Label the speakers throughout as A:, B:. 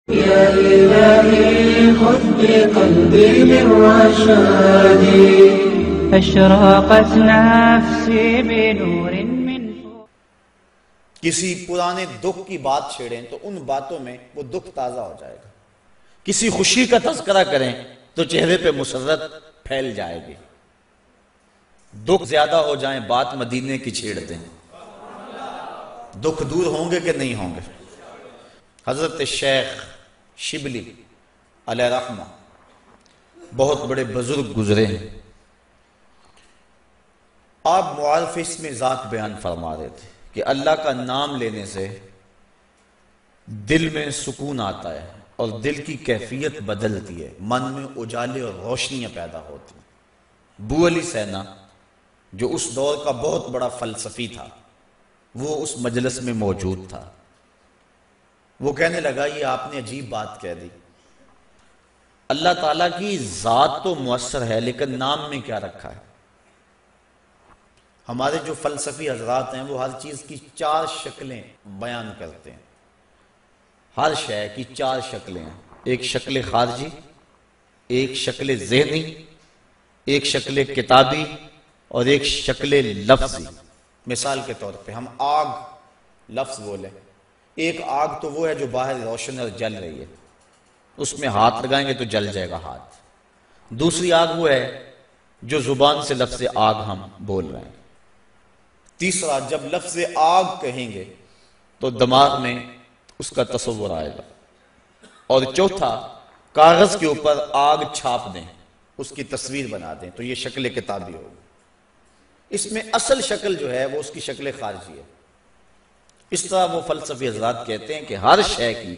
A: يا إلهي خذ بقلبي من رشادي أشرقت نفسي بنور من فوق.
B: کسی پرانے دکھ کی بات چھیڑیں تو ان باتوں میں وہ دکھ تازہ ہو جائے گا. کسی خوشی کا تذکرہ کریں تو چہرے پہ مسرت پھیل جائے گی. دکھ زیادہ ہو جائیں بات مدینے کی چھیڑ دیں. دکھ دور ہوں گے کہ نہیں ہوں گے؟ حضرت شیخ شبلی علیہ رحمہ بہت بڑے بزرگ گزرے ہیں. آپ معارف اس میں ذات بیان فرما رہے تھے کہ اللہ کا نام لینے سے دل میں سکون آتا ہے اور دل کی کیفیت بدلتی ہے، من میں اجالے اور روشنیاں پیدا ہوتی ہیں. بو علی سینا جو اس دور کا بہت بڑا فلسفی تھا وہ اس مجلس میں موجود تھا. وہ کہنے لگا یہ آپ نے عجیب بات کہہ دی. اللہ تعالیٰ کی ذات تو مؤثر ہے لیکن نام میں کیا رکھا ہے؟ ہمارے جو فلسفی حضرات ہیں وہ ہر چیز کی 4 شکلیں بیان کرتے ہیں. ہر شے کی 4 شکلیں ہیں. ایک شکل خارجی، ایک شکل ذہنی، ایک شکل کتابی اور ایک شکل لفظی. مثال کے طور پہ ہم آگ لفظ بولیں، ایک آگ تو وہ ہے جو باہر روشن اور جل رہی ہے، اس میں ہاتھ لگائیں گے تو جل جائے گا ہاتھ. دوسری آگ وہ ہے جو زبان سے لفظ آگ ہم بول رہے ہیں. تیسرا جب لفظ آگ کہیں گے تو دماغ میں اس کا تصور آئے گا. اور چوتھا کاغذ کے اوپر آگ چھاپ دیں، اس کی تصویر بنا دیں تو یہ شکل کتابی ہوگی. اس میں اصل شکل جو ہے وہ اس کی شکل خارجی ہے. اس طرح وہ فلسفی حضرات کہتے ہیں کہ ہر شے کی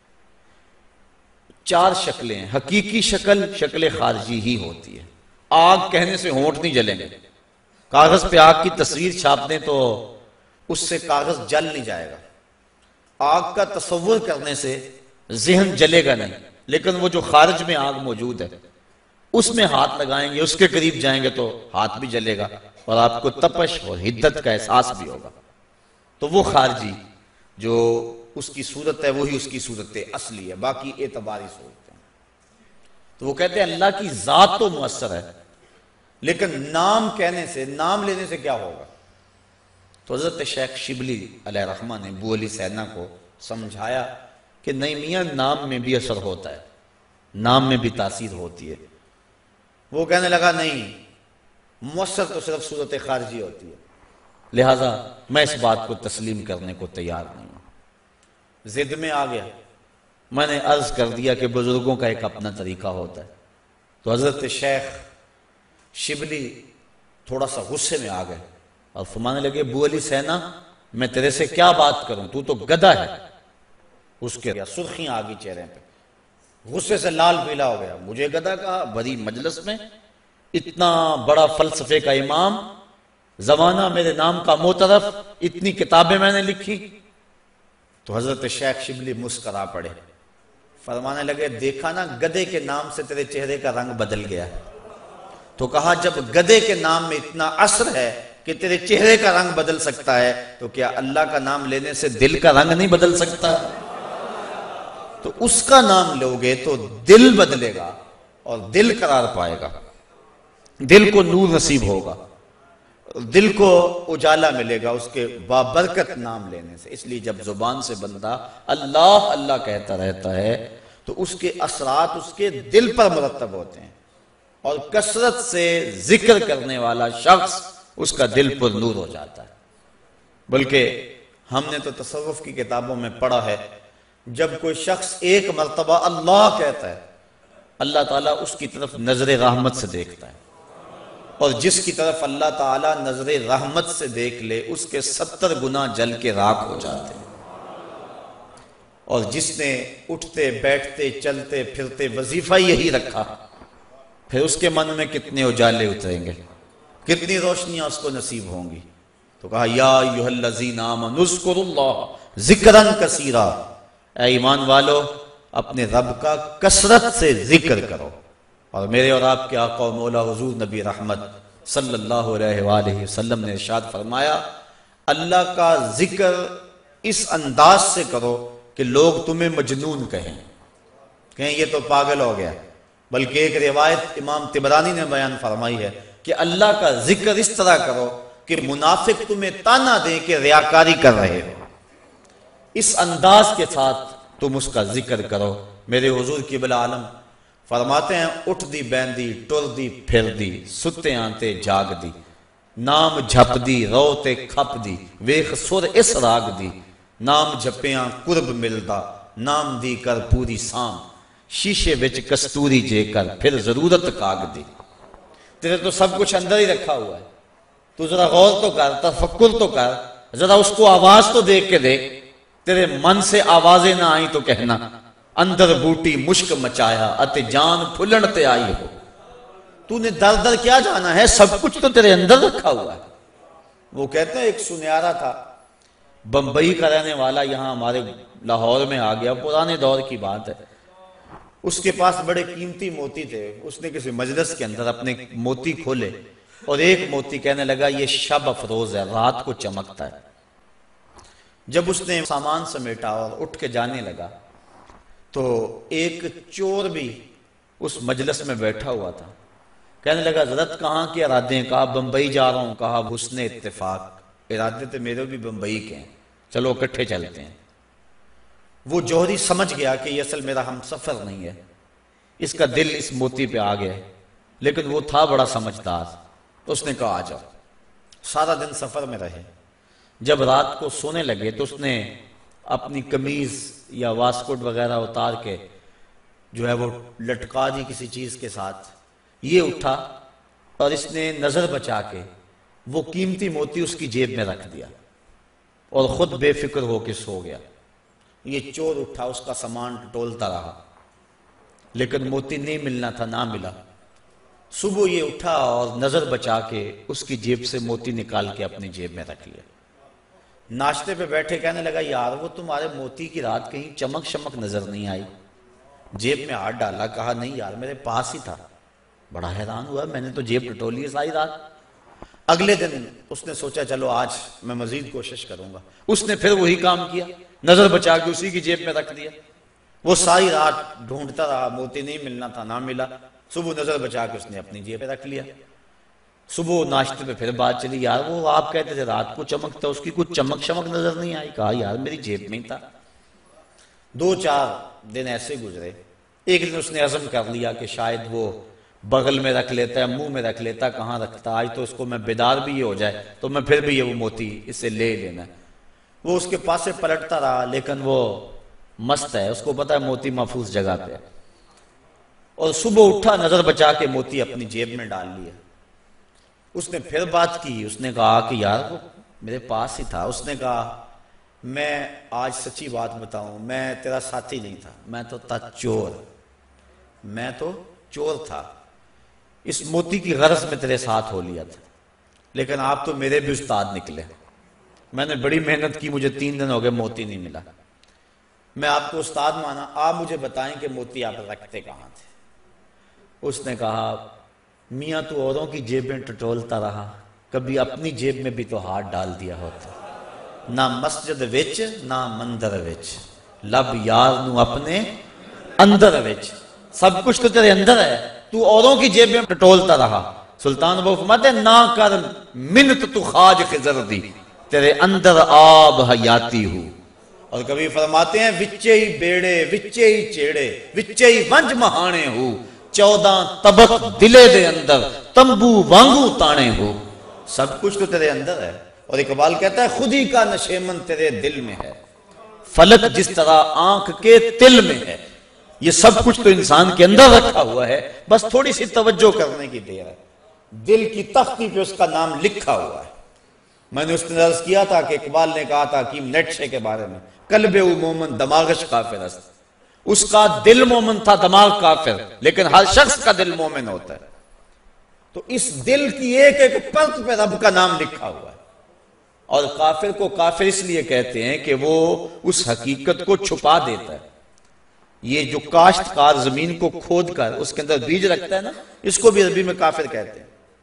B: 4 شکلیں ہیں. حقیقی شکل شکل خارجی ہی ہوتی ہے. آگ کہنے سے ہونٹ نہیں جلیں گے. کاغذ پہ آگ کی تصویر چھاپ دیں تو اس سے کاغذ جل نہیں جائے گا. آگ کا تصور کرنے سے ذہن جلے گا نہیں، لیکن وہ جو خارج میں آگ موجود ہے اس میں ہاتھ لگائیں گے، اس کے قریب جائیں گے تو ہاتھ بھی جلے گا اور آپ کو تپش اور حدت کا احساس بھی ہوگا. تو وہ خارجی جو اس کی صورت ہے وہی اس کی صورت اصلی ہے، باقی اعتباری صورت ہے. تو وہ کہتے ہیں اللہ کی ذات تو مؤثر ہے لیکن نام کہنے سے، نام لینے سے کیا ہوگا؟ تو حضرت شیخ شبلی علیہ رحمہ نے بو علی سینا کو سمجھایا کہ نہیں میاں، نام میں بھی اثر ہوتا ہے، نام میں بھی تاثیر ہوتی ہے. وہ کہنے لگا نہیں، مؤثر تو صرف صورت خارجی ہوتی ہے، لہٰذا میں اس بات کو تسلیم کرنے کو تیار نہیں ہوں. ضد میں آ گیا. میں نے عرض کر دیا کہ بزرگوں کا ایک اپنا طریقہ ہوتا ہے. تو حضرت شیخ شبلی تھوڑا سا غصے میں آ گئے اور فرمانے لگے بو علی سینا میں تیرے سے کیا بات کروں، تو تو گدھا ہے. اس کے سرخیاں آ گئی چہرے پہ، غصے سے لال پیلا ہو گیا. مجھے گدھا کہا بڑی مجلس میں، اتنا بڑا فلسفے کا امام، زمانہ میرے نام کا معترف، اتنی کتابیں میں نے لکھی. تو حضرت شیخ شبلی مسکرا پڑے. فرمانے لگے دیکھا نا گدھے کے نام سے تیرے چہرے کا رنگ بدل گیا. تو کہا جب گدھے کے نام میں اتنا اثر ہے کہ تیرے چہرے کا رنگ بدل سکتا ہے تو کیا اللہ کا نام لینے سے دل کا رنگ نہیں بدل سکتا؟ تو اس کا نام لو گے تو دل بدلے گا اور دل قرار پائے گا، دل کو نور نصیب ہوگا، دل کو اجالا ملے گا اس کے بابرکت نام لینے سے. اس لیے جب زبان سے بندہ اللہ اللہ کہتا رہتا ہے تو اس کے اثرات اس کے دل پر مرتب ہوتے ہیں، اور کثرت سے ذکر کرنے والا شخص اس کا دل پر نور ہو جاتا ہے. بلکہ ہم نے تو تصوف کی کتابوں میں پڑھا ہے جب کوئی شخص ایک مرتبہ اللہ کہتا ہے اللہ تعالیٰ اس کی طرف نظر رحمت سے دیکھتا ہے، اور جس کی طرف اللہ تعالیٰ نظر رحمت سے دیکھ لے اس کے 70 گنا جل کے راکھ ہو جاتے ہیں. اور جس نے اٹھتے بیٹھتے چلتے پھرتے وظیفہ یہی رکھا پھر اس کے من میں کتنے اجالے اتریں گے، کتنی روشنیاں اس کو نصیب ہوں گی. تو کہا یا ایھا الذین آمنوا اذکروا اللہ ذکرا کثیرا، اے ایمان والو اپنے رب کا کثرت سے ذکر کرو. اور میرے اور آپ کے آقا و مولا حضور نبی رحمت صلی اللہ علیہ وآلہ وسلم نے ارشاد فرمایا اللہ کا ذکر اس انداز سے کرو کہ لوگ تمہیں مجنون کہیں. کہیں یہ تو پاگل ہو گیا، بلکہ ایک روایت امام طبرانی نے بیان فرمائی ہے کہ اللہ کا ذکر اس طرح کرو کہ منافق تمہیں تانا دیں کہ ریاکاری کر رہے ہو، اس انداز کے ساتھ تم اس کا ذکر کرو۔ میرے حضور قبلہ عالم فرماتے ہیں اٹھ دی بیندی ٹر دی پھر دی ستے آنتے جاگ دی، نام جھپ دی رو تے کھپ دی ویخ سر اس راگ دی، نام جھپیاں قرب ملدا نام دی کر پوری سام، شیشے وچ کستوری جے کر پھر ضرورت کاغ دی۔ تیرے تو سب کچھ اندر ہی رکھا ہوا ہے، تو ذرا غور تو کر، تفکر تو کر، ذرا اس کو آواز تو دیکھ کے دیکھ۔ تیرے من سے آوازیں نہ آئیں تو کہنا اندر بوٹی مشک مچایا اتے جان پھلن تے آئی ہو۔ تو نے در در کیا جانا ہے، سب کچھ تو تیرے اندر رکھا ہوا ہے۔ وہ کہتے ہیں ایک سنیارا تھا، بمبئی کا رہنے والا، یہاں ہمارے لاہور میں آ گیا، پرانے دور کی بات ہے۔ اس کے پاس بڑے قیمتی موتی تھے، اس نے کسی مجلس کے اندر اپنے موتی کھولے اور ایک موتی کہنے لگا یہ شب افروز ہے، رات کو چمکتا ہے۔ جب اس نے سامان سمیٹا اور اٹھ کے جانے لگا تو ایک چور بھی اس مجلس میں بیٹھا ہوا تھا، کہنے لگا حضرت کہاں کے ارادے ہیں؟ کہا بمبئی جا رہا ہوں۔ کہا حسن اتفاق، ارادے تو میرے بھی بمبئی کے ہیں، چلو اکٹھے چلتے ہیں۔ وہ جوہری سمجھ گیا کہ یہ اصل میرا ہم سفر نہیں ہے، اس کا دل اس موتی پہ آ گیا ہے، لیکن وہ تھا بڑا سمجھدار، تو اس نے کہا آ جاؤ۔ سارا دن سفر میں رہے، جب رات کو سونے لگے تو اس نے اپنی قمیض یا واسکٹ وغیرہ اتار کے جو ہے وہ لٹکا دی کسی چیز کے ساتھ۔ یہ اٹھا اور اس نے نظر بچا کے وہ قیمتی موتی اس کی جیب میں رکھ دیا اور خود بے فکر ہو کے سو گیا۔ یہ چور اٹھا، اس کا سامان ٹولتا رہا، لیکن موتی نہیں ملنا تھا، نہ ملا۔ صبح یہ اٹھا اور نظر بچا کے اس کی جیب سے موتی نکال کے اپنی جیب میں رکھ لیا۔ ناشتے پہ بیٹھے کہنے لگا یار وہ تمہارے موتی کی رات کہیں چمک شمک نظر نہیں آئی؟ جیب میں ہاتھ ڈالا، کہا نہیں یار میرے پاس ہی تھا۔ بڑا حیران ہوا، میں نے تو جیب ٹٹولی ہے ساری رات۔ اگلے دن اس نے سوچا چلو آج میں مزید کوشش کروں گا، اس نے پھر وہی کام کیا، نظر بچا کے اسی کی جیب میں رکھ دیا۔ وہ ساری رات ڈھونڈتا رہا، موتی نہیں ملنا تھا، نہ ملا۔ صبح نظر بچا کے اس نے اپنی جیب میں رکھ لیا۔ صبح ناشتے پہ پھر بات چلی، یار وہ آپ کہتے تھے رات کو چمکتا، اس کی کچھ چمک شمک نظر نہیں آئی؟ کہا یار میری جیب میں ہی تھا۔ 2-4 دن ایسے گزرے، ایک دن اس نے عزم کر لیا کہ شاید وہ بغل میں رکھ لیتا ہے، منہ میں رکھ لیتا، کہاں رکھتا، آج تو اس کو میں بیدار بھی یہ ہو جائے تو میں پھر بھی یہ وہ موتی اس سے لے لینا۔ وہ اس کے پاس سے پلٹتا رہا، لیکن وہ مست ہے، اس کو پتا ہے موتی محفوظ جگہ پہ، اور صبح اٹھا نظر بچا کے موتی اپنی جیب میں ڈال لیا۔ اس نے پھر بات کی، اس نے کہا کہ یار وہ میرے پاس ہی تھا۔ اس نے کہا میں آج سچی بات بتاؤں، میں تیرا ساتھی نہیں تھا، میں تو تھا چور، میں تو چور تھا، اس موتی کی غرض میں تیرے ساتھ ہو لیا تھا، لیکن آپ تو میرے بھی استاد نکلے، میں نے بڑی محنت کی، مجھے 3 دن ہو گئے موتی نہیں ملا، میں آپ کو استاد مانا، آپ مجھے بتائیں کہ موتی آپ رکھتے کہاں تھے؟ اس نے کہا میاں تو اوروں کی جیبیں ٹٹولتا رہا، کبھی اپنی جیب میں بھی تو ہاتھ ڈال دیا ہوتا، نہ مسجد وچ نہ مندر وچ، لب یار نو اپنے اندر وچ، سب کچھ تو تیرے اندر ہے، تو اوروں کی جیبیں ٹٹولتا رہا۔ سلطان ابو فرماتے نہ کر منت تو خواج خضر دی، تیرے اندر آب حیاتی ہو۔ اور کبھی فرماتے ہیں وچے ہی بیڑے وچے ہی چیڑے وچے ہی ونج مہانے ہو، 14 طبق دلے دے اندر تمبو وانگو تانے ہو، سب کچھ تو تیرے اندر ہے۔ اور اقبال کہتا ہے خود ہی کا نشیمن تیرے دل میں ہے، فلک جس طرح آنکھ کے تل میں ہے، یہ سب کچھ تو انسان کے اندر رکھا ہوا ہے، بس تھوڑی سی توجہ کرنے کی دیر ہے۔ دل کی تختی پہ اس کا نام لکھا ہوا ہے۔ میں نے اس نے عرض کیا تھا کہ اقبال نے کہا تھا حکیم نیٹشے کے بارے میں، قلب او مومن دماغش کافر است، اس کا دل مومن تھا، دماغ کافر، لیکن ہر شخص کا دل مومن ہوتا ہے۔ تو اس دل کی ایک ایک پرت پہ رب کا نام لکھا ہوا ہے۔ اور کافر کو کافر اس لیے کہتے ہیں کہ وہ اس حقیقت کو چھپا دیتا ہے۔ یہ جو کاشتکار زمین کو کھود کر اس کے اندر بیج رکھتا ہے نا، اس کو بھی عربی میں کافر کہتے ہیں،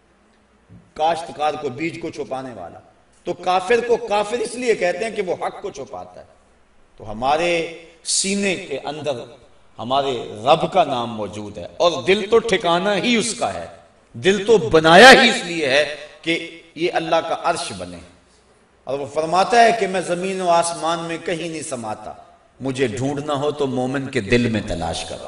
B: کاشتکار کو، بیج کو چھپانے والا۔ تو کافر کو کافر اس لیے کہتے ہیں کہ وہ حق کو چھپاتا ہے۔ تو ہمارے سینے کے اندر ہمارے رب کا نام موجود ہے، اور دل تو ٹھکانہ ہی اس کا ہے، دل تو بنایا ہی اس لیے ہے کہ یہ اللہ کا عرش بنے، اور وہ فرماتا ہے کہ میں زمین و آسمان میں کہیں نہیں سماتا، مجھے ڈھونڈنا ہو تو مومن کے دل میں تلاش کرو۔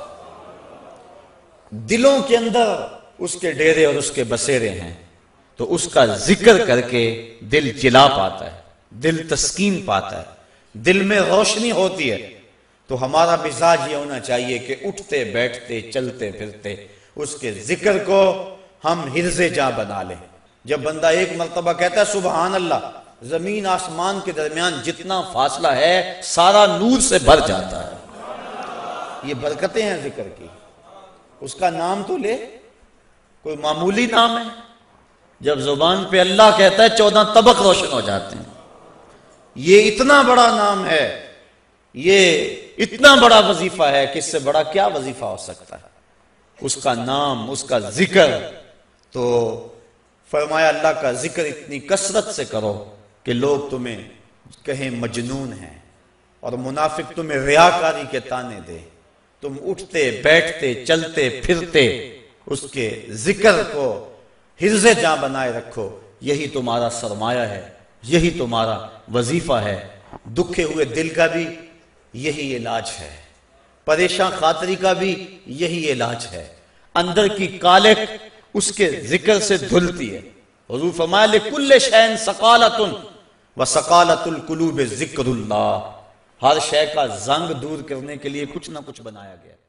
B: دلوں کے اندر اس کے ڈیرے اور اس کے بسیرے ہیں، تو اس کا ذکر کر کے دل جلا پاتا ہے، دل تسکین پاتا ہے، دل میں روشنی ہوتی ہے۔ تو ہمارا مزاج یہ ہونا چاہیے کہ اٹھتے بیٹھتے چلتے پھرتے اس کے ذکر کو ہم حرز جاں بنا لیں۔ جب بندہ ایک مرتبہ کہتا ہے سبحان اللہ، زمین آسمان کے درمیان جتنا فاصلہ ہے سارا نور سے بھر جاتا ہے۔ یہ برکتیں ہیں ذکر کی۔ اس کا نام تو لے، کوئی معمولی نام ہے؟ جب زبان پہ اللہ کہتا ہے 14 طبق روشن ہو جاتے ہیں۔ یہ اتنا بڑا نام ہے، یہ اتنا بڑا وظیفہ ہے کہ اس سے بڑا کیا وظیفہ ہو سکتا ہے؟ اس کا نام، اس کا ذکر، تو فرمایا اللہ کا ذکر اتنی کثرت سے کرو کہ لوگ تمہیں کہیں مجنون ہیں، اور منافق تمہیں ریاکاری کے طعنے دے۔ تم اٹھتے بیٹھتے چلتے پھرتے اس کے ذکر کو حرز جاں بنائے رکھو، یہی تمہارا سرمایہ ہے، یہی تمہارا وظیفہ ہے۔ دکھے ہوئے دل کا بھی یہی علاج ہے، پریشان خاطری کا بھی یہی علاج ہے۔ اندر کی کالک اس کے ذکر سے دھلتی ہے۔ حضور فرمایا لِكُلِّ شَيْءٍ سَقَالَةٌ وَسَقَالَةُ الْقُلُوبِ ذِكْرُ اللَّهِ، ہر شے کا زنگ دور کرنے کے لیے کچھ نہ کچھ بنایا گیا۔